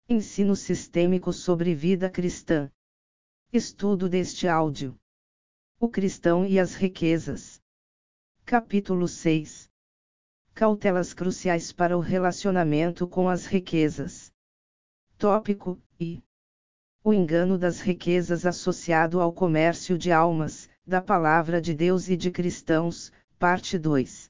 Ensino sistêmico sobre vida cristã. Estudo deste áudio. O cristão e as riquezas. Capítulo 6. Cautelas cruciais para o relacionamento com as riquezas. Tópico: o engano das riquezas associado ao comércio de almas, da palavra de Deus e de cristãos, parte 2.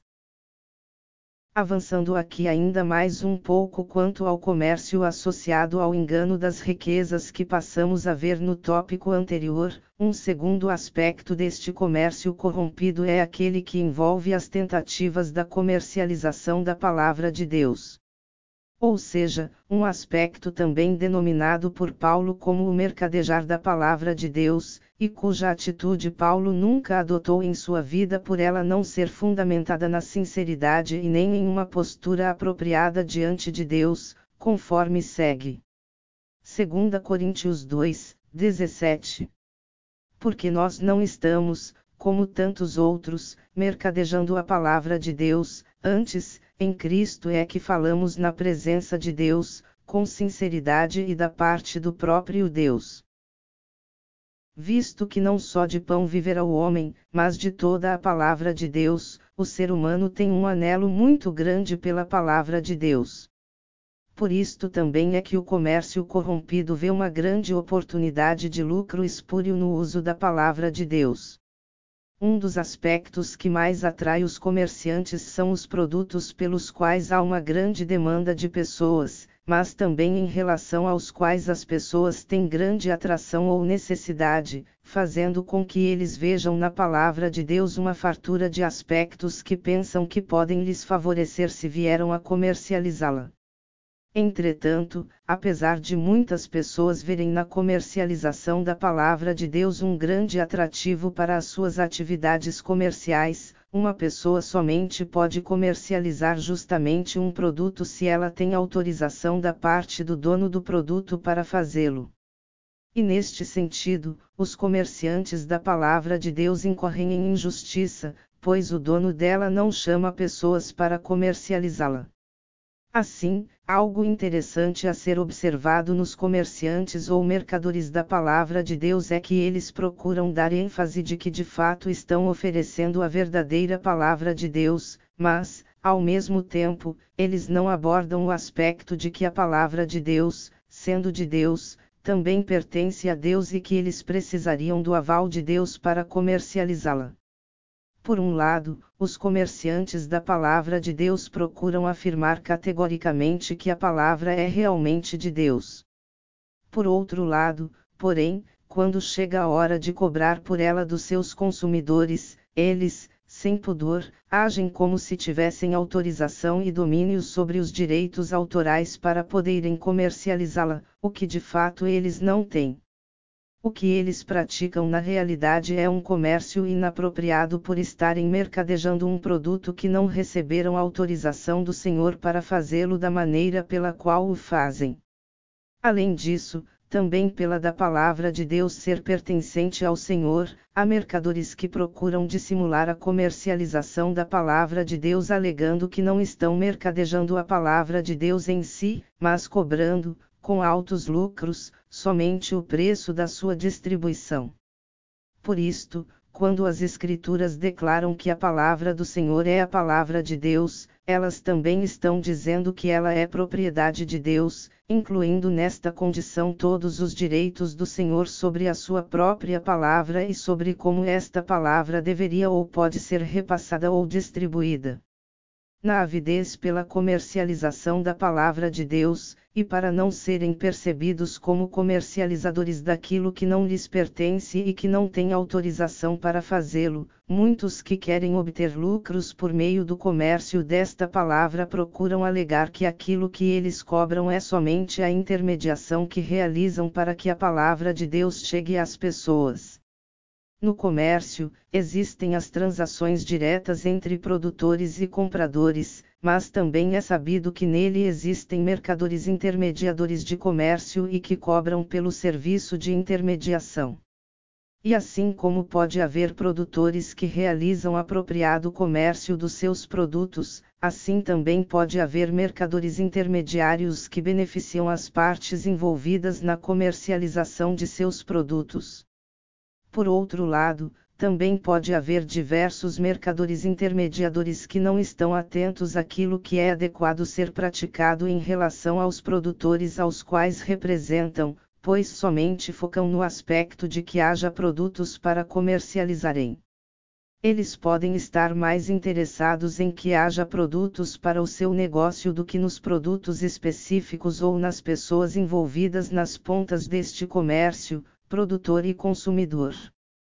Avançando aqui ainda mais um pouco quanto ao comércio associado ao engano das riquezas que passamos a ver no tópico anterior, um segundo aspecto deste comércio corrompido é aquele que envolve as tentativas da comercialização da palavra de Deus. Ou seja, um aspecto também denominado por Paulo como o mercadejar da palavra de Deus, e cuja atitude Paulo nunca adotou em sua vida por ela não ser fundamentada na sinceridade e nem em uma postura apropriada diante de Deus, conforme segue. 2 Coríntios 2, 17. Porque nós não estamos, como tantos outros, mercadejando a palavra de Deus, antes, em Cristo é que falamos na presença de Deus, com sinceridade e da parte do próprio Deus. Visto que não só de pão viverá o homem, mas de toda a palavra de Deus, o ser humano tem um anelo muito grande pela palavra de Deus. Por isto também é que o comércio corrompido vê uma grande oportunidade de lucro espúrio no uso da palavra de Deus. Um dos aspectos que mais atrai os comerciantes são os produtos pelos quais há uma grande demanda de pessoas, mas também em relação aos quais as pessoas têm grande atração ou necessidade, fazendo com que eles vejam na palavra de Deus uma fartura de aspectos que pensam que podem lhes favorecer se vieram a comercializá-la. Entretanto, apesar de muitas pessoas verem na comercialização da palavra de Deus um grande atrativo para as suas atividades comerciais, uma pessoa somente pode comercializar justamente um produto se ela tem autorização da parte do dono do produto para fazê-lo. E neste sentido, os comerciantes da palavra de Deus incorrem em injustiça, pois o dono dela não chama pessoas para comercializá-la. Assim, algo interessante a ser observado nos comerciantes ou mercadores da palavra de Deus é que eles procuram dar ênfase de que de fato estão oferecendo a verdadeira palavra de Deus, mas, ao mesmo tempo, eles não abordam o aspecto de que a palavra de Deus, sendo de Deus, também pertence a Deus e que eles precisariam do aval de Deus para comercializá-la. Por um lado, os comerciantes da palavra de Deus procuram afirmar categoricamente que a palavra é realmente de Deus. Por outro lado, porém, quando chega a hora de cobrar por ela dos seus consumidores, eles, sem pudor, agem como se tivessem autorização e domínio sobre os direitos autorais para poderem comercializá-la, o que de fato eles não têm. O que eles praticam na realidade é um comércio inapropriado por estarem mercadejando um produto que não receberam autorização do Senhor para fazê-lo da maneira pela qual o fazem. Além disso, também pela da palavra de Deus ser pertencente ao Senhor, há mercadores que procuram dissimular a comercialização da palavra de Deus alegando que não estão mercadejando a palavra de Deus em si, mas cobrando, com altos lucros, somente o preço da sua distribuição. Por isto, quando as Escrituras declaram que a palavra do Senhor é a palavra de Deus, elas também estão dizendo que ela é propriedade de Deus, incluindo nesta condição todos os direitos do Senhor sobre a sua própria palavra e sobre como esta palavra deveria ou pode ser repassada ou distribuída. Na avidez pela comercialização da palavra de Deus, e para não serem percebidos como comercializadores daquilo que não lhes pertence e que não têm autorização para fazê-lo, muitos que querem obter lucros por meio do comércio desta palavra procuram alegar que aquilo que eles cobram é somente a intermediação que realizam para que a palavra de Deus chegue às pessoas. No comércio, existem as transações diretas entre produtores e compradores, mas também é sabido que nele existem mercadores intermediadores de comércio e que cobram pelo serviço de intermediação. E assim como pode haver produtores que realizam apropriado comércio dos seus produtos, assim também pode haver mercadores intermediários que beneficiam as partes envolvidas na comercialização de seus produtos. Por outro lado, também pode haver diversos mercadores intermediadores que não estão atentos àquilo que é adequado ser praticado em relação aos produtores aos quais representam, pois somente focam no aspecto de que haja produtos para comercializarem. Eles podem estar mais interessados em que haja produtos para o seu negócio do que nos produtos específicos ou nas pessoas envolvidas nas pontas deste comércio, produtor e consumidor.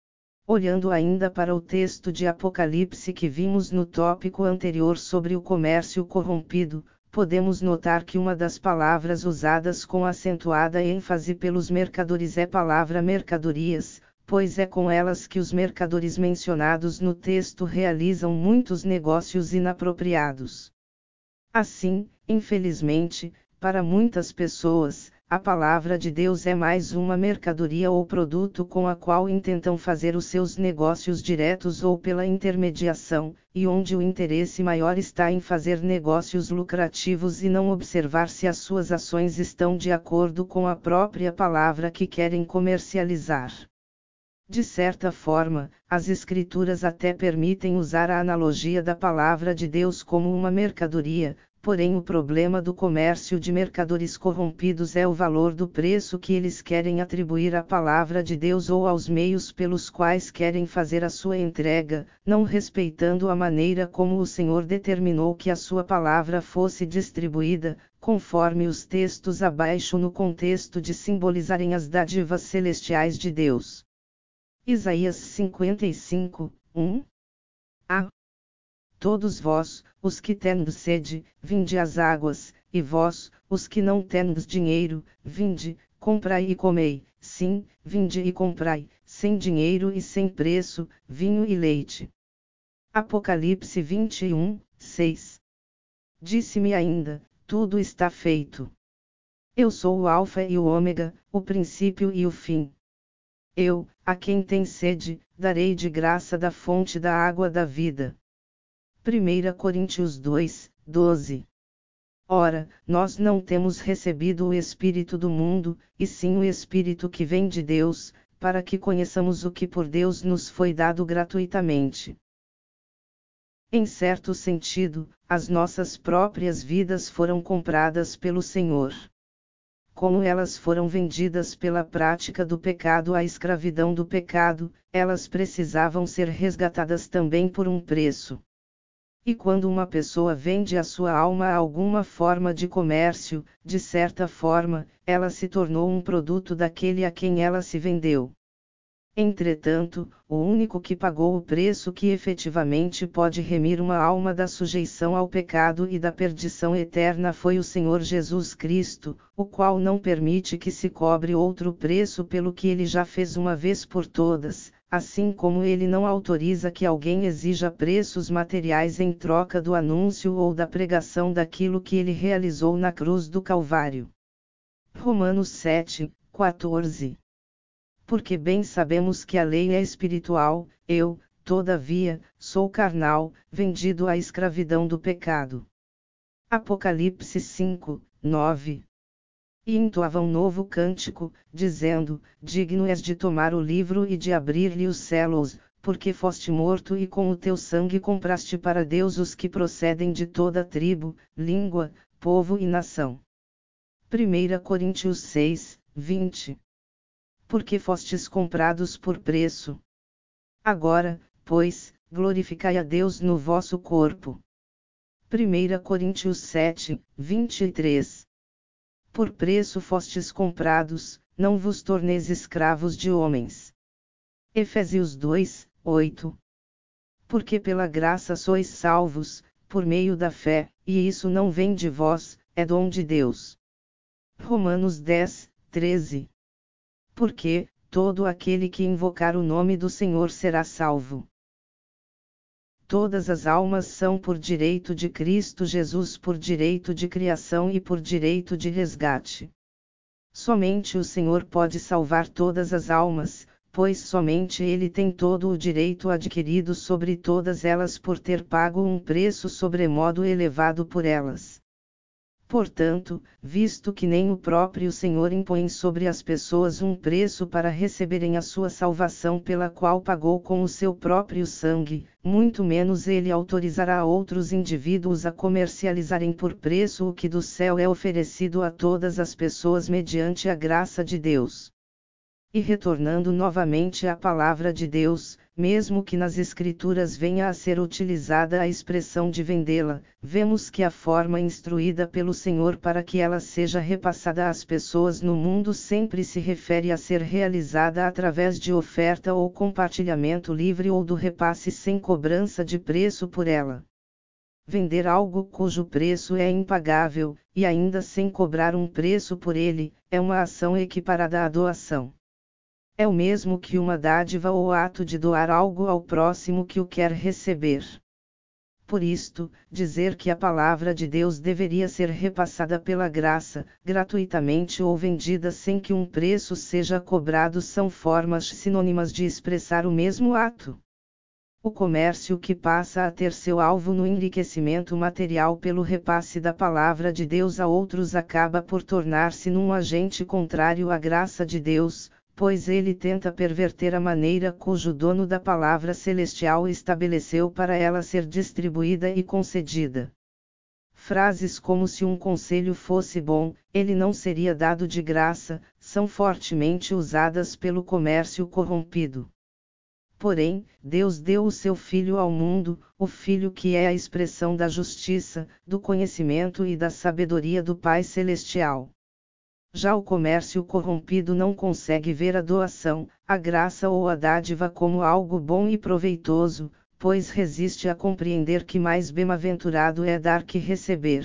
Olhando ainda para o texto de Apocalipse que vimos no tópico anterior sobre o comércio corrompido, podemos notar que uma das palavras usadas com acentuada ênfase pelos mercadores é a palavra mercadorias, pois é com elas que os mercadores mencionados no texto realizam muitos negócios inapropriados. Assim, infelizmente, para muitas pessoas, a palavra de Deus é mais uma mercadoria ou produto com a qual intentam fazer os seus negócios diretos ou pela intermediação, e onde o interesse maior está em fazer negócios lucrativos e não observar se as suas ações estão de acordo com a própria palavra que querem comercializar. De certa forma, as Escrituras até permitem usar a analogia da palavra de Deus como uma mercadoria, porém o problema do comércio de mercadores corrompidos é o valor do preço que eles querem atribuir à palavra de Deus ou aos meios pelos quais querem fazer a sua entrega, não respeitando a maneira como o Senhor determinou que a sua palavra fosse distribuída, conforme os textos abaixo no contexto de simbolizarem as dádivas celestiais de Deus. Isaías 55, 1. A. Todos vós, os que tendes sede, vinde às águas, e vós, os que não tendes dinheiro, vinde, comprai e comei, sim, vinde e comprai, sem dinheiro e sem preço, vinho e leite. Apocalipse 21, 6. Disse-me ainda, tudo está feito. Eu sou o Alfa e o Ômega, o princípio e o fim. Eu, a quem tem sede, darei de graça da fonte da água da vida. 1 Coríntios 2, 12. Ora, nós não temos recebido o Espírito do mundo, e sim o Espírito que vem de Deus, para que conheçamos o que por Deus nos foi dado gratuitamente. Em certo sentido, as nossas próprias vidas foram compradas pelo Senhor. Como elas foram vendidas pela prática do pecado à escravidão do pecado, elas precisavam ser resgatadas também por um preço. E quando uma pessoa vende a sua alma a alguma forma de comércio, de certa forma, ela se tornou um produto daquele a quem ela se vendeu. Entretanto, o único que pagou o preço que efetivamente pode remir uma alma da sujeição ao pecado e da perdição eterna foi o Senhor Jesus Cristo, o qual não permite que se cobre outro preço pelo que ele já fez uma vez por todas, assim como ele não autoriza que alguém exija preços materiais em troca do anúncio ou da pregação daquilo que ele realizou na cruz do Calvário. Romanos 7, 14. Porque bem sabemos que a lei é espiritual, eu, todavia, sou carnal, vendido à escravidão do pecado. Apocalipse 5, 9. E entoava um novo cântico, dizendo, digno és de tomar o livro e de abrir-lhe os selos, porque foste morto e com o teu sangue compraste para Deus os que procedem de toda tribo, língua, povo e nação. 1 Coríntios 6, 20. Porque fostes comprados por preço. Agora, pois, glorificai a Deus no vosso corpo. 1 Coríntios 7, 23. Por preço fostes comprados, não vos torneis escravos de homens. Efésios 2, 8. Porque pela graça sois salvos, por meio da fé, e isso não vem de vós, é dom de Deus. Romanos 10, 13. Porque todo aquele que invocar o nome do Senhor será salvo. Todas as almas são por direito de Cristo Jesus, por direito de criação e por direito de resgate. Somente o Senhor pode salvar todas as almas, pois somente ele tem todo o direito adquirido sobre todas elas por ter pago um preço sobremodo elevado por elas. Portanto, visto que nem o próprio Senhor impõe sobre as pessoas um preço para receberem a sua salvação pela qual pagou com o seu próprio sangue, muito menos ele autorizará outros indivíduos a comercializarem por preço o que do céu é oferecido a todas as pessoas mediante a graça de Deus. E retornando novamente à palavra de Deus, mesmo que nas Escrituras venha a ser utilizada a expressão de vendê-la, vemos que a forma instruída pelo Senhor para que ela seja repassada às pessoas no mundo sempre se refere a ser realizada através de oferta ou compartilhamento livre ou do repasse sem cobrança de preço por ela. Vender algo cujo preço é impagável, e ainda sem cobrar um preço por ele, é uma ação equiparada à doação. É o mesmo que uma dádiva ou ato de doar algo ao próximo que o quer receber. Por isto, dizer que a palavra de Deus deveria ser repassada pela graça, gratuitamente ou vendida sem que um preço seja cobrado são formas sinônimas de expressar o mesmo ato. O comércio que passa a ter seu alvo no enriquecimento material pelo repasse da palavra de Deus a outros acaba por tornar-se num agente contrário à graça de Deus, pois ele tenta perverter a maneira cujo dono da palavra celestial estabeleceu para ela ser distribuída e concedida. Frases como se um conselho fosse bom, ele não seria dado de graça, são fortemente usadas pelo comércio corrompido. Porém, Deus deu o seu Filho ao mundo, o Filho que é a expressão da justiça, do conhecimento e da sabedoria do Pai Celestial. Já o comércio corrompido não consegue ver a doação, a graça ou a dádiva como algo bom e proveitoso, pois resiste a compreender que mais bem-aventurado é dar que receber.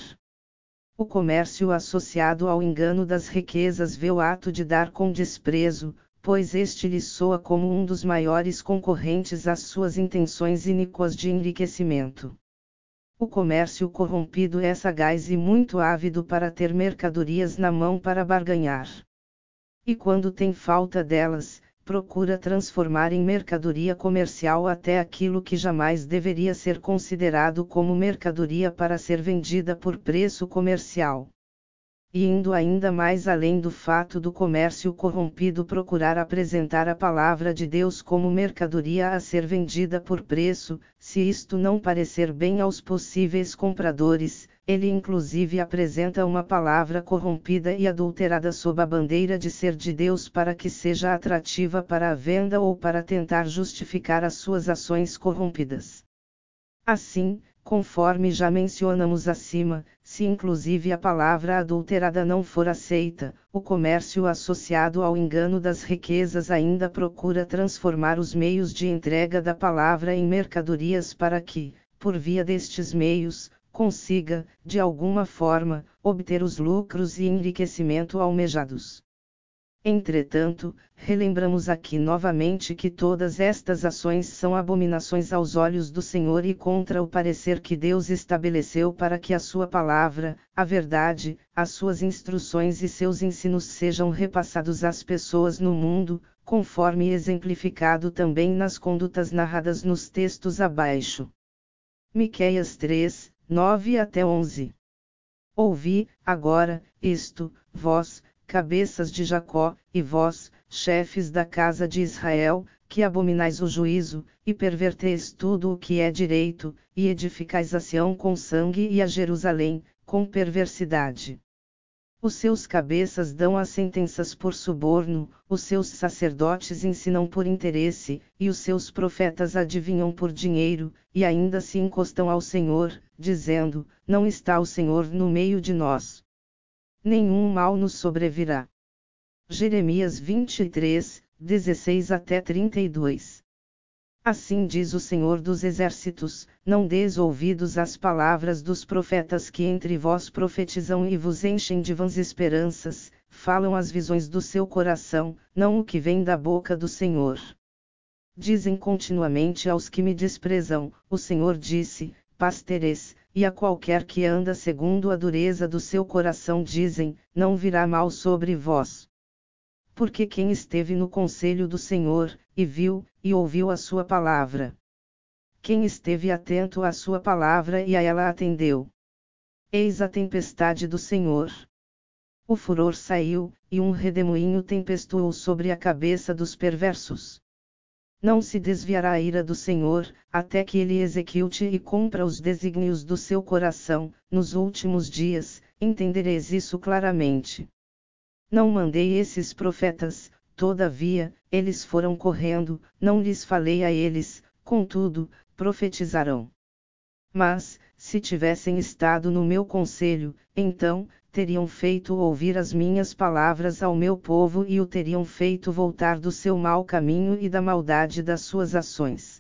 O comércio associado ao engano das riquezas vê o ato de dar com desprezo, pois este lhe soa como um dos maiores concorrentes às suas intenções iníquas de enriquecimento. O comércio corrompido é sagaz e muito ávido para ter mercadorias na mão para barganhar. E quando tem falta delas, procura transformar em mercadoria comercial até aquilo que jamais deveria ser considerado como mercadoria para ser vendida por preço comercial. E indo ainda mais além do fato do comércio corrompido procurar apresentar a palavra de Deus como mercadoria a ser vendida por preço, se isto não parecer bem aos possíveis compradores, ele inclusive apresenta uma palavra corrompida e adulterada sob a bandeira de ser de Deus para que seja atrativa para a venda ou para tentar justificar as suas ações corrompidas. Assim, conforme já mencionamos acima, se inclusive a palavra adulterada não for aceita, o comércio associado ao engano das riquezas ainda procura transformar os meios de entrega da palavra em mercadorias para que, por via destes meios, consiga, de alguma forma, obter os lucros e enriquecimento almejados. Entretanto, relembramos aqui novamente que todas estas ações são abominações aos olhos do Senhor e contra o parecer que Deus estabeleceu para que a sua palavra, a verdade, as suas instruções e seus ensinos sejam repassados às pessoas no mundo, conforme exemplificado também nas condutas narradas nos textos abaixo. Miqueias 3, 9 até 11. Ouvi, agora, isto, vós, cabeças de Jacó, e vós, chefes da casa de Israel, que abominais o juízo, e perverteis tudo o que é direito, e edificais a Sião com sangue e a Jerusalém, com perversidade. Os seus cabeças dão as sentenças por suborno, os seus sacerdotes ensinam por interesse, e os seus profetas adivinham por dinheiro, e ainda se encostam ao Senhor, dizendo: não está o Senhor no meio de nós. Nenhum mal nos sobrevirá. Jeremias 23, 16 até 32. Assim diz o Senhor dos Exércitos: não deis ouvidos às palavras dos profetas que entre vós profetizam e vos enchem de vãs esperanças, falam as visões do seu coração, não o que vem da boca do Senhor. Dizem continuamente aos que me desprezam: o Senhor disse, paz tereis, e a qualquer que anda segundo a dureza do seu coração dizem, não virá mal sobre vós. Porque quem esteve no conselho do Senhor, e viu, e ouviu a sua palavra? Quem esteve atento à sua palavra e a ela atendeu? Eis a tempestade do Senhor. O furor saiu, e um redemoinho tempestuou sobre a cabeça dos perversos. Não se desviará a ira do Senhor, até que ele execute e cumpra os desígnios do seu coração. Nos últimos dias, entendereis isso claramente. Não mandei esses profetas, todavia, eles foram correndo, não lhes falei a eles, contudo, profetizarão. Mas, se tivessem estado no meu conselho, então, teriam feito ouvir as minhas palavras ao meu povo e o teriam feito voltar do seu mau caminho e da maldade das suas ações.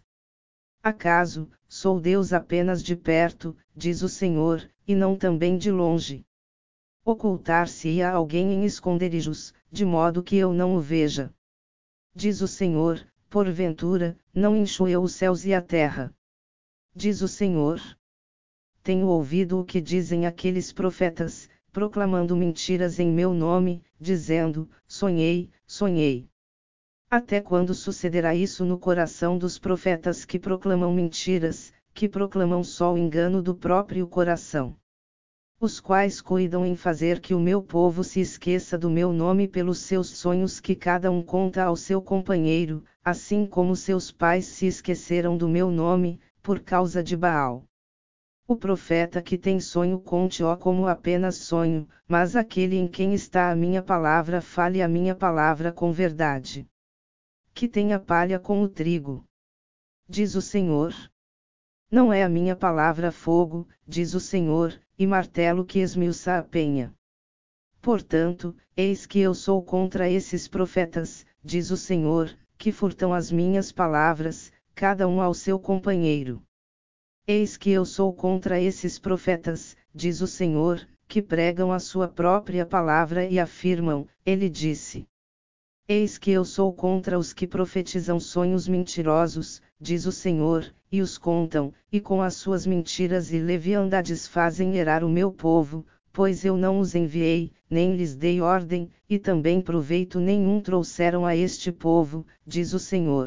Acaso, sou Deus apenas de perto, diz o Senhor, e não também de longe? Ocultar-se-ia alguém em esconderijos, de modo que eu não o veja. Diz o Senhor, porventura, não incho eu os céus e a terra? Diz o Senhor. Tenho ouvido o que dizem aqueles profetas, proclamando mentiras em meu nome, dizendo: sonhei, sonhei. Até quando sucederá isso no coração dos profetas que proclamam mentiras, que proclamam só o engano do próprio coração? Os quais cuidam em fazer que o meu povo se esqueça do meu nome pelos seus sonhos que cada um conta ao seu companheiro, assim como seus pais se esqueceram do meu nome, por causa de Baal. O profeta que tem sonho conte-o como apenas sonho, mas aquele em quem está a minha palavra fale a minha palavra com verdade. Que tenha palha com o trigo. Diz o Senhor. Não é a minha palavra fogo, diz o Senhor, e martelo que esmiuça a penha. Portanto, eis que eu sou contra esses profetas, diz o Senhor, que furtam as minhas palavras, cada um ao seu companheiro. Eis que eu sou contra esses profetas, diz o Senhor, que pregam a sua própria palavra e afirmam, ele disse. Eis que eu sou contra os que profetizam sonhos mentirosos, diz o Senhor, e os contam, e com as suas mentiras e leviandades fazem errar o meu povo, pois eu não os enviei, nem lhes dei ordem, e também proveito nenhum trouxeram a este povo, diz o Senhor.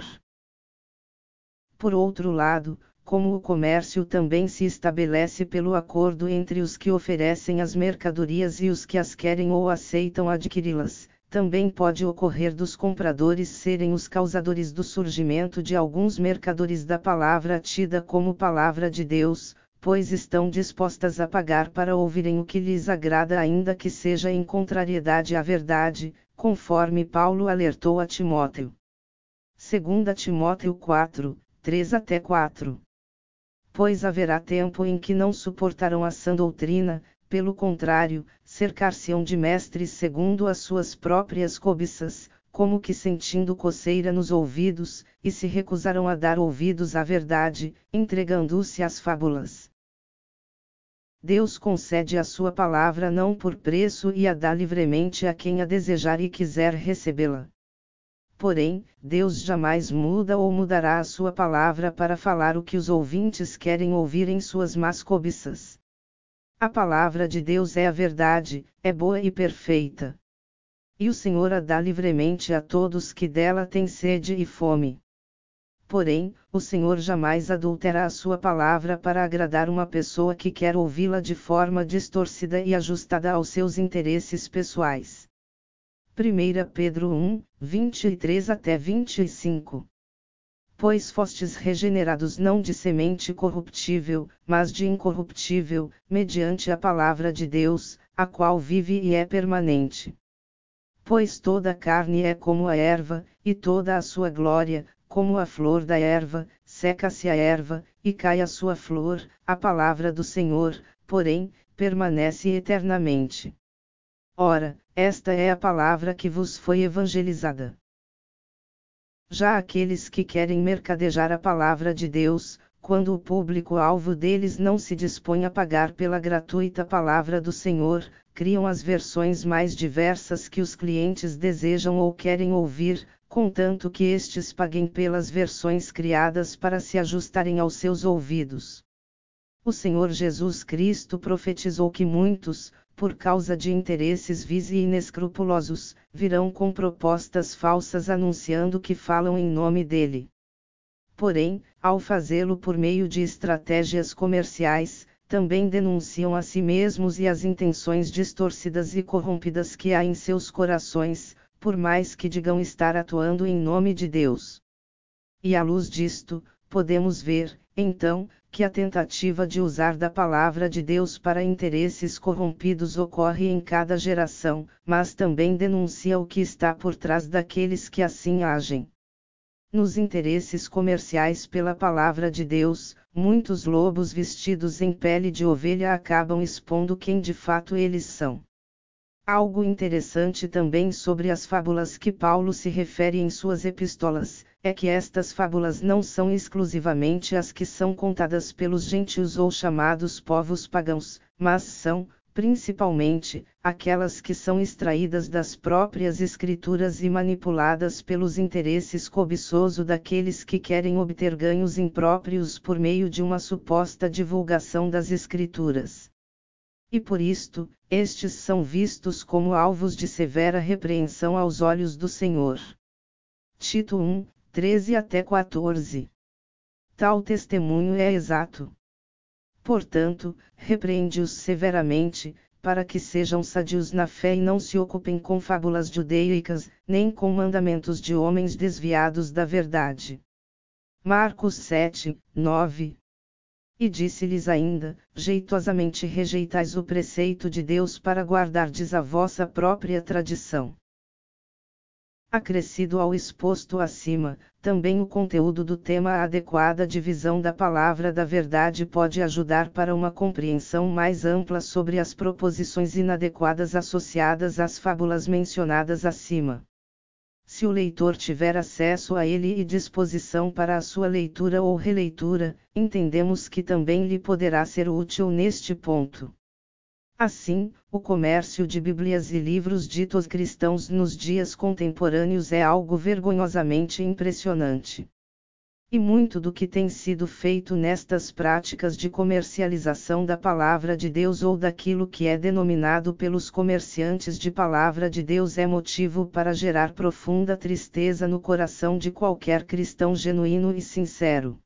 Por outro lado, como o comércio também se estabelece pelo acordo entre os que oferecem as mercadorias e os que as querem ou aceitam adquiri-las, também pode ocorrer dos compradores serem os causadores do surgimento de alguns mercadores da palavra tida como palavra de Deus, pois estão dispostas a pagar para ouvirem o que lhes agrada ainda que seja em contrariedade à verdade, conforme Paulo alertou a Timóteo. 2 Timóteo 4, 3-4. Pois haverá tempo em que não suportarão a sã doutrina, pelo contrário, cercar-se-ão de mestres segundo as suas próprias cobiças, como que sentindo coceira nos ouvidos, e se recusarão a dar ouvidos à verdade, entregando-se às fábulas. Deus concede a sua palavra não por preço e a dá livremente a quem a desejar e quiser recebê-la. Porém, Deus jamais muda ou mudará a sua palavra para falar o que os ouvintes querem ouvir em suas más cobiças. A palavra de Deus é a verdade, é boa e perfeita. E o Senhor a dá livremente a todos que dela têm sede e fome. Porém, o Senhor jamais adultera a sua palavra para agradar uma pessoa que quer ouvi-la de forma distorcida e ajustada aos seus interesses pessoais. 1 Pedro 1, 23-25. Pois fostes regenerados não de semente corruptível, mas de incorruptível, mediante a palavra de Deus, a qual vive e é permanente. Pois toda a carne é como a erva, e toda a sua glória, como a flor da erva, seca-se a erva, e cai a sua flor, a palavra do Senhor, porém, permanece eternamente. Ora, esta é a palavra que vos foi evangelizada. Já aqueles que querem mercadejar a palavra de Deus, quando o público-alvo deles não se dispõe a pagar pela gratuita palavra do Senhor, criam as versões mais diversas que os clientes desejam ou querem ouvir, contanto que estes paguem pelas versões criadas para se ajustarem aos seus ouvidos. O Senhor Jesus Cristo profetizou que muitos, por causa de interesses vis e inescrupulosos, virão com propostas falsas anunciando que falam em nome dele. Porém, ao fazê-lo por meio de estratégias comerciais, também denunciam a si mesmos e as intenções distorcidas e corrompidas que há em seus corações, por mais que digam estar atuando em nome de Deus. E à luz disto, podemos ver, então, que a tentativa de usar da palavra de Deus para interesses corrompidos ocorre em cada geração, mas também denuncia o que está por trás daqueles que assim agem. Nos interesses comerciais pela palavra de Deus, muitos lobos vestidos em pele de ovelha acabam expondo quem de fato eles são. Algo interessante também sobre as fábulas que Paulo se refere em suas epístolas, é que estas fábulas não são exclusivamente as que são contadas pelos gentios ou chamados povos pagãos, mas são, principalmente, aquelas que são extraídas das próprias Escrituras e manipuladas pelos interesses cobiçosos daqueles que querem obter ganhos impróprios por meio de uma suposta divulgação das Escrituras. E por isto, estes são vistos como alvos de severa repreensão aos olhos do Senhor. Tito 1, 13-14. Tal testemunho é exato. Portanto, repreende-os severamente, para que sejam sadios na fé e não se ocupem com fábulas judaicas, nem com mandamentos de homens desviados da verdade. Marcos 7, 9. E disse-lhes ainda: jeitosamente rejeitais o preceito de Deus para guardardes a vossa própria tradição. Acrescido ao exposto acima, também o conteúdo do tema a adequada divisão da palavra da verdade pode ajudar para uma compreensão mais ampla sobre as proposições inadequadas associadas às fábulas mencionadas acima. Se o leitor tiver acesso a ele e disposição para a sua leitura ou releitura, entendemos que também lhe poderá ser útil neste ponto. Assim, o comércio de Bíblias e livros ditos cristãos nos dias contemporâneos é algo vergonhosamente impressionante. E muito do que tem sido feito nestas práticas de comercialização da palavra de Deus ou daquilo que é denominado pelos comerciantes de palavra de Deus é motivo para gerar profunda tristeza no coração de qualquer cristão genuíno e sincero.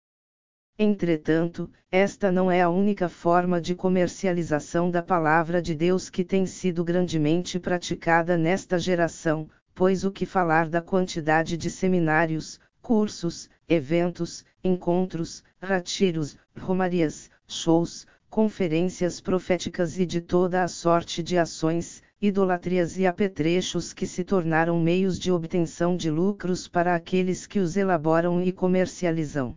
Entretanto, esta não é a única forma de comercialização da palavra de Deus que tem sido grandemente praticada nesta geração, pois o que falar da quantidade de seminários, cursos, eventos, encontros, retiros, romarias, shows, conferências proféticas e de toda a sorte de ações, idolatrias e apetrechos que se tornaram meios de obtenção de lucros para aqueles que os elaboram e comercializam.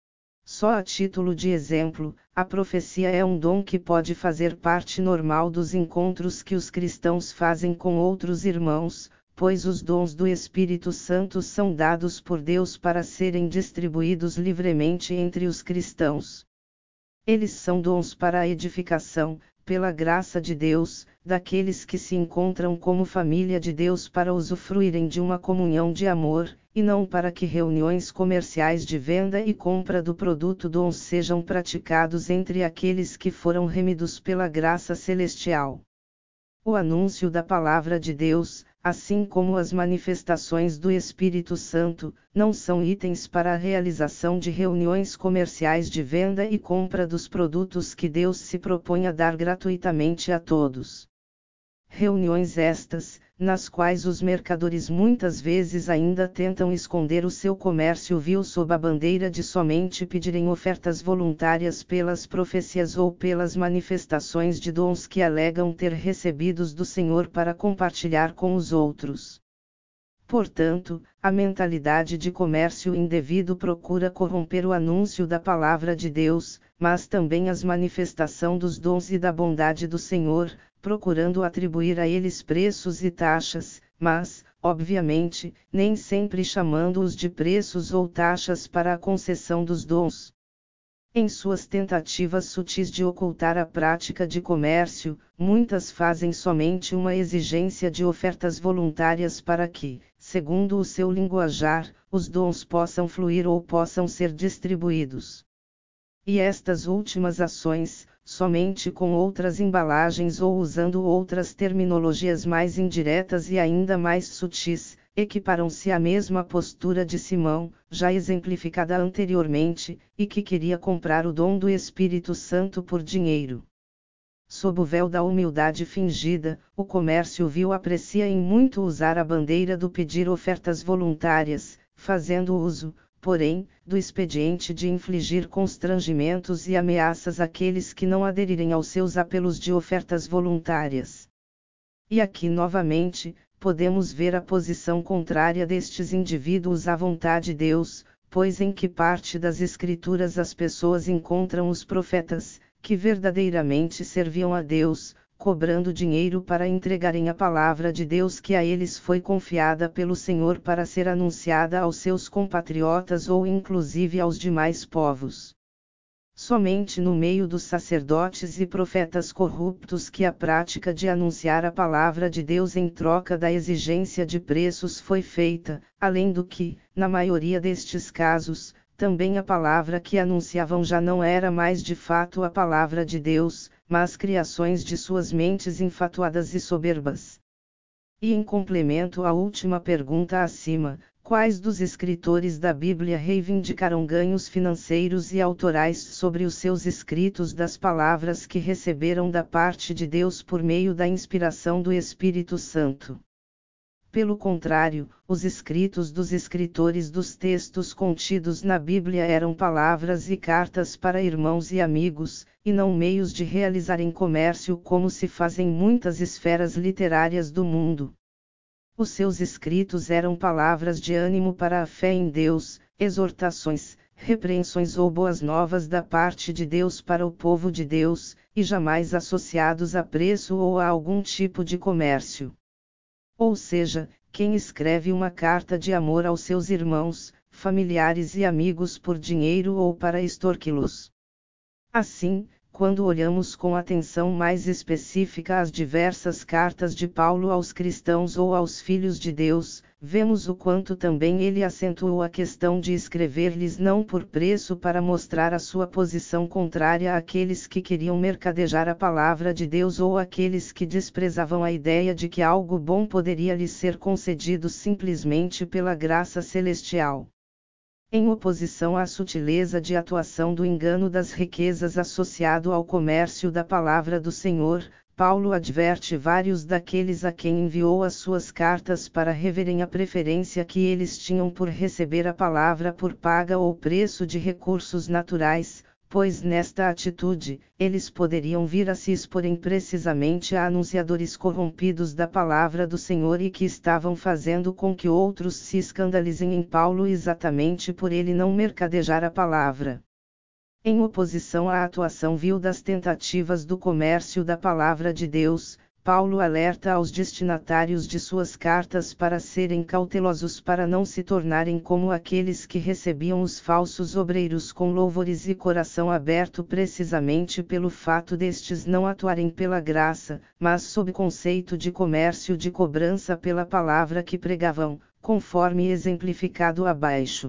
Só a título de exemplo, a profecia é um dom que pode fazer parte normal dos encontros que os cristãos fazem com outros irmãos, pois os dons do Espírito Santo são dados por Deus para serem distribuídos livremente entre os cristãos. Eles são dons para a edificação, pela graça de Deus, daqueles que se encontram como família de Deus para usufruírem de uma comunhão de amor, e não para que reuniões comerciais de venda e compra do produto dons sejam praticados entre aqueles que foram remidos pela graça celestial. O anúncio da palavra de Deus, assim como as manifestações do Espírito Santo, não são itens para a realização de reuniões comerciais de venda e compra dos produtos que Deus se propõe a dar gratuitamente a todos. Reuniões estas, nas quais os mercadores muitas vezes ainda tentam esconder o seu comércio vil sob a bandeira de somente pedirem ofertas voluntárias pelas profecias ou pelas manifestações de dons que alegam ter recebidos do Senhor para compartilhar com os outros. Portanto, a mentalidade de comércio indevido procura corromper o anúncio da palavra de Deus, mas também as manifestações dos dons e da bondade do Senhor, procurando atribuir a eles preços e taxas, mas, obviamente, nem sempre chamando-os de preços ou taxas para a concessão dos dons. Em suas tentativas sutis de ocultar a prática de comércio, muitas fazem somente uma exigência de ofertas voluntárias para que, segundo o seu linguajar, os dons possam fluir ou possam ser distribuídos. E estas últimas ações, somente com outras embalagens ou usando outras terminologias mais indiretas e ainda mais sutis, equiparam-se à mesma postura de Simão, já exemplificada anteriormente, e que queria comprar o dom do Espírito Santo por dinheiro. Sob o véu da humildade fingida, o comércio vil aprecia em muito usar a bandeira do pedir ofertas voluntárias, fazendo uso, porém, do expediente de infligir constrangimentos e ameaças àqueles que não aderirem aos seus apelos de ofertas voluntárias. E aqui novamente, podemos ver a posição contrária destes indivíduos à vontade de Deus, pois em que parte das Escrituras as pessoas encontram os profetas, que verdadeiramente serviam a Deus, cobrando dinheiro para entregarem a palavra de Deus que a eles foi confiada pelo Senhor para ser anunciada aos seus compatriotas ou inclusive aos demais povos. Somente no meio dos sacerdotes e profetas corruptos que a prática de anunciar a palavra de Deus em troca da exigência de preços foi feita, além do que, na maioria destes casos, também a palavra que anunciavam já não era mais de fato a palavra de Deus, mas criações de suas mentes infatuadas e soberbas. E em complemento à última pergunta acima, quais dos escritores da Bíblia reivindicaram ganhos financeiros e autorais sobre os seus escritos das palavras que receberam da parte de Deus por meio da inspiração do Espírito Santo? Pelo contrário, os escritos dos escritores dos textos contidos na Bíblia eram palavras e cartas para irmãos e amigos, e não meios de realizarem comércio como se faz em muitas esferas literárias do mundo. Os seus escritos eram palavras de ânimo para a fé em Deus, exortações, repreensões ou boas novas da parte de Deus para o povo de Deus, e jamais associados a preço ou a algum tipo de comércio. Ou seja, quem escreve uma carta de amor aos seus irmãos, familiares e amigos por dinheiro ou para extorquí-los. Assim, quando olhamos com atenção mais específica as diversas cartas de Paulo aos cristãos ou aos filhos de Deus, vemos o quanto também ele acentuou a questão de escrever-lhes não por preço para mostrar a sua posição contrária àqueles que queriam mercadejar a palavra de Deus ou àqueles que desprezavam a ideia de que algo bom poderia lhes ser concedido simplesmente pela graça celestial. Em oposição à sutileza de atuação do engano das riquezas associado ao comércio da palavra do Senhor, Paulo adverte vários daqueles a quem enviou as suas cartas para reverem a preferência que eles tinham por receber a palavra por paga ou preço de recursos naturais, pois nesta atitude, eles poderiam vir a se exporem precisamente a anunciadores corrompidos da palavra do Senhor e que estavam fazendo com que outros se escandalizem em Paulo exatamente por ele não mercadejar a palavra. Em oposição à atuação vil das tentativas do comércio da palavra de Deus, Paulo alerta aos destinatários de suas cartas para serem cautelosos para não se tornarem como aqueles que recebiam os falsos obreiros com louvores e coração aberto precisamente pelo fato destes não atuarem pela graça, mas sob conceito de comércio de cobrança pela palavra que pregavam, conforme exemplificado abaixo.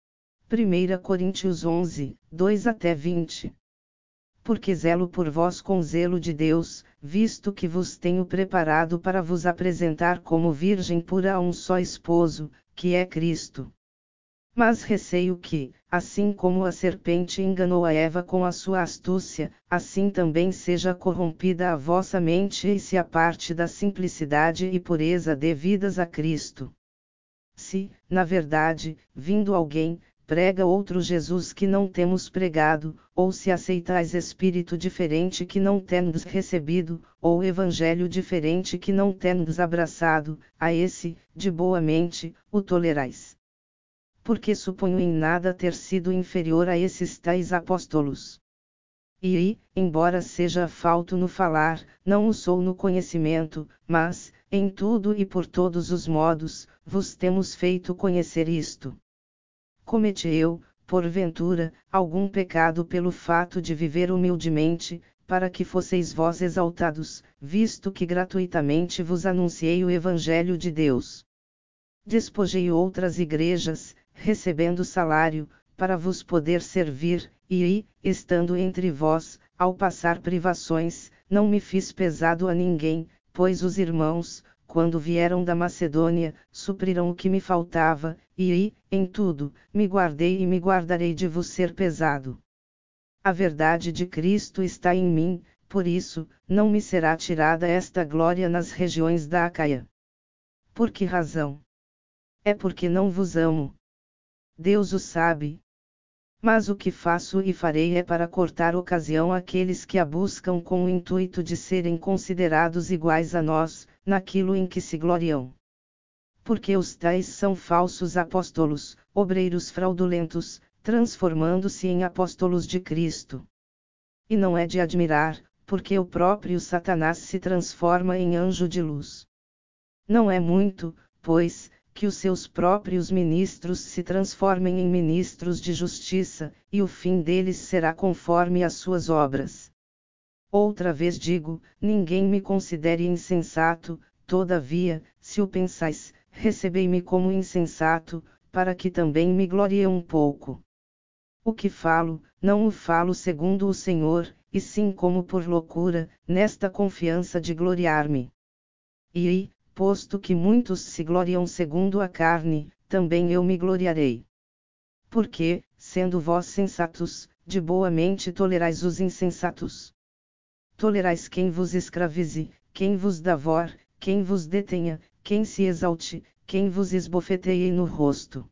1 Coríntios 11, 2-20. Porque zelo por vós com zelo de Deus, visto que vos tenho preparado para vos apresentar como virgem pura a um só esposo, que é Cristo. Mas receio que, assim como a serpente enganou a Eva com a sua astúcia, assim também seja corrompida a vossa mente e se aparte da simplicidade e pureza devidas a Cristo. Se, na verdade, vindo alguém, prega outro Jesus que não temos pregado, ou se aceitais espírito diferente que não tendes recebido, ou evangelho diferente que não tendes abraçado, a esse, de boa mente, o tolerais. Porque suponho em nada ter sido inferior a esses tais apóstolos. E, embora seja falto no falar, não o sou no conhecimento, mas, em tudo e por todos os modos, vos temos feito conhecer isto. Cometi eu, porventura, algum pecado pelo fato de viver humildemente, para que fosseis vós exaltados, visto que gratuitamente vos anunciei o Evangelho de Deus. Despojei outras igrejas, recebendo salário, para vos poder servir, e, estando entre vós, ao passar privações, não me fiz pesado a ninguém, pois os irmãos, quando vieram da Macedônia, supriram o que me faltava, e, em tudo, me guardei e me guardarei de vos ser pesado. A verdade de Cristo está em mim, por isso, não me será tirada esta glória nas regiões da Acaia. Por que razão? É porque não vos amo. Deus o sabe. Mas o que faço e farei é para cortar ocasião àqueles que a buscam com o intuito de serem considerados iguais a nós, naquilo em que se gloriam. Porque os tais são falsos apóstolos, obreiros fraudulentos, transformando-se em apóstolos de Cristo. E não é de admirar, porque o próprio Satanás se transforma em anjo de luz. Não é muito, pois, que os seus próprios ministros se transformem em ministros de justiça, e o fim deles será conforme as suas obras. Outra vez digo, ninguém me considere insensato, todavia, se o pensais, recebei-me como insensato, para que também me glorie um pouco. O que falo, não o falo segundo o Senhor, e sim como por loucura, nesta confiança de gloriar-me. E, posto que muitos se gloriam segundo a carne, também eu me gloriarei. Porque, sendo vós sensatos, de boa mente tolerais os insensatos. Tolerais quem vos escravize, quem vos davor, quem vos detenha, quem se exalte, quem vos esbofeteie no rosto.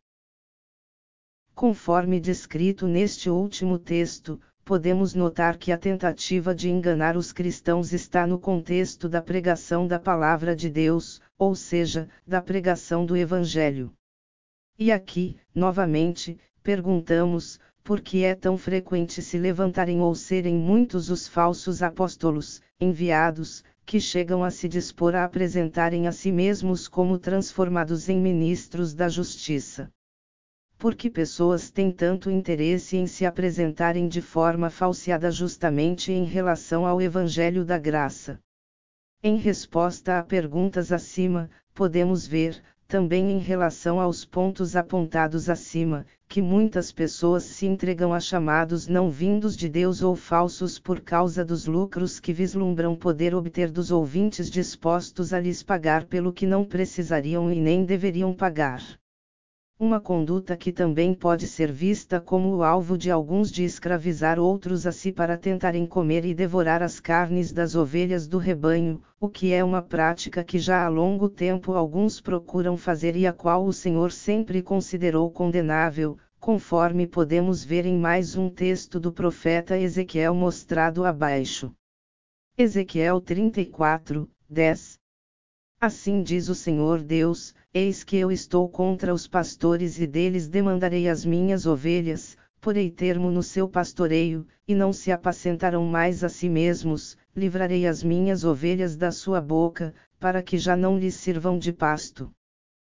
Conforme descrito neste último texto, podemos notar que a tentativa de enganar os cristãos está no contexto da pregação da palavra de Deus, ou seja, da pregação do Evangelho. E aqui, novamente, perguntamos, por que é tão frequente se levantarem ou serem muitos os falsos apóstolos, enviados, que chegam a se dispor a apresentarem a si mesmos como transformados em ministros da justiça? Porque pessoas têm tanto interesse em se apresentarem de forma falseada justamente em relação ao Evangelho da Graça? Em resposta a perguntas acima, podemos ver, também em relação aos pontos apontados acima, que muitas pessoas se entregam a chamados não vindos de Deus ou falsos por causa dos lucros que vislumbram poder obter dos ouvintes dispostos a lhes pagar pelo que não precisariam e nem deveriam pagar. Uma conduta que também pode ser vista como o alvo de alguns de escravizar outros a si para tentarem comer e devorar as carnes das ovelhas do rebanho, o que é uma prática que já há longo tempo alguns procuram fazer e a qual o Senhor sempre considerou condenável, conforme podemos ver em mais um texto do profeta Ezequiel mostrado abaixo. Ezequiel 34, 10. Assim diz o Senhor Deus: eis que eu estou contra os pastores e deles demandarei as minhas ovelhas, porei termo no seu pastoreio, e não se apacentarão mais a si mesmos, livrarei as minhas ovelhas da sua boca, para que já não lhes sirvam de pasto.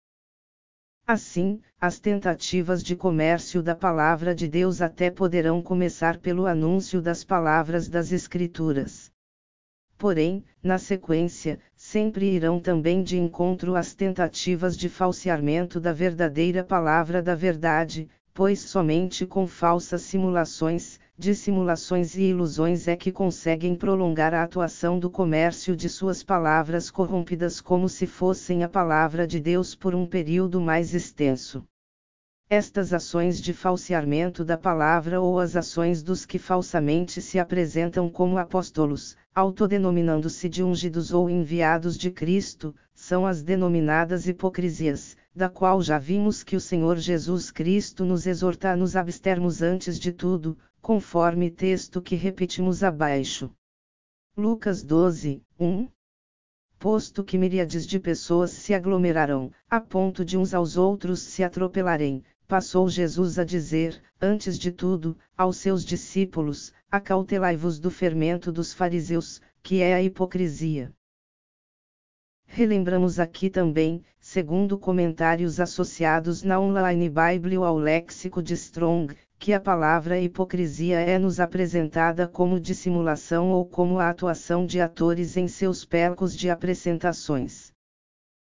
Assim, as tentativas de comércio da palavra de Deus até poderão começar pelo anúncio das palavras das Escrituras. Porém, na sequência, sempre irão também de encontro às tentativas de falseamento da verdadeira palavra da verdade, pois somente com falsas simulações, dissimulações e ilusões é que conseguem prolongar a atuação do comércio de suas palavras corrompidas como se fossem a palavra de Deus por um período mais extenso. Estas ações de falseamento da palavra ou as ações dos que falsamente se apresentam como apóstolos, autodenominando-se de ungidos ou enviados de Cristo, são as denominadas hipocrisias, da qual já vimos que o Senhor Jesus Cristo nos exorta a nos abstermos antes de tudo, conforme texto que repetimos abaixo. Lucas 12, 1. Posto que miríades de pessoas se aglomerarão, a ponto de uns aos outros se atropelarem, passou Jesus a dizer, antes de tudo, aos seus discípulos: acautelai-vos do fermento dos fariseus, que é a hipocrisia. Relembramos aqui também, segundo comentários associados na Online Bible ao léxico de Strong, que a palavra hipocrisia é nos apresentada como dissimulação ou como a atuação de atores em seus palcos de apresentações.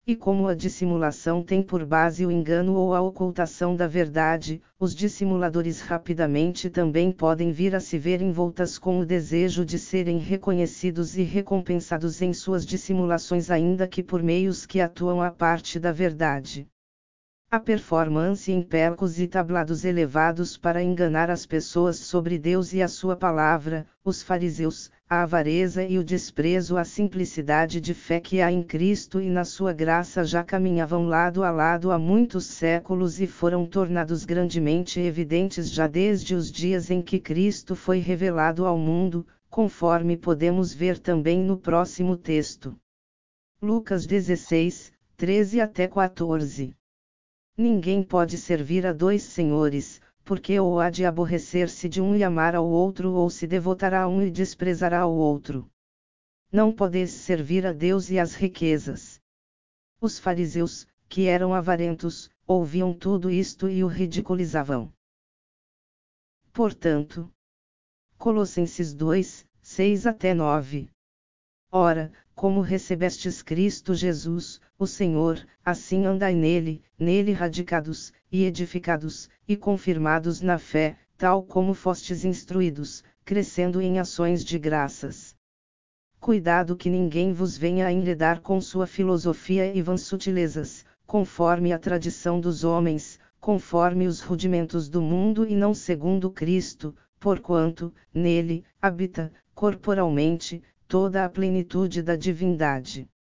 E como a dissimulação tem por base o engano ou a ocultação da verdade, os dissimuladores rapidamente também podem vir a se ver envoltas com o desejo de serem reconhecidos e recompensados em suas dissimulações, ainda que por meios que atuam à parte da verdade. A performance em percos e tablados elevados para enganar as pessoas sobre Deus e a sua palavra, os fariseus, a avareza e o desprezo à simplicidade de fé que há em Cristo e na sua graça já caminhavam lado a lado há muitos séculos e foram tornados grandemente evidentes já desde os dias em que Cristo foi revelado ao mundo, conforme podemos ver também no próximo texto. Lucas 16, 13 até 14. Ninguém pode servir a dois senhores, porque ou há de aborrecer-se de um e amar ao outro, ou se devotará a um e desprezará ao outro. Não podeis servir a Deus e às riquezas. Os fariseus, que eram avarentos, ouviam tudo isto e o ridiculizavam. Portanto, Colossenses 2, 6 até 9. Ora, como recebestes Cristo Jesus, o Senhor, assim andai nele radicados, e edificados, e confirmados na fé, tal como fostes instruídos, crescendo em ações de graças. Cuidado que ninguém vos venha a enredar com sua filosofia e vãs sutilezas, conforme a tradição dos homens, conforme os rudimentos do mundo e não segundo Cristo, porquanto, nele, habita, corporalmente, toda a plenitude da divindade.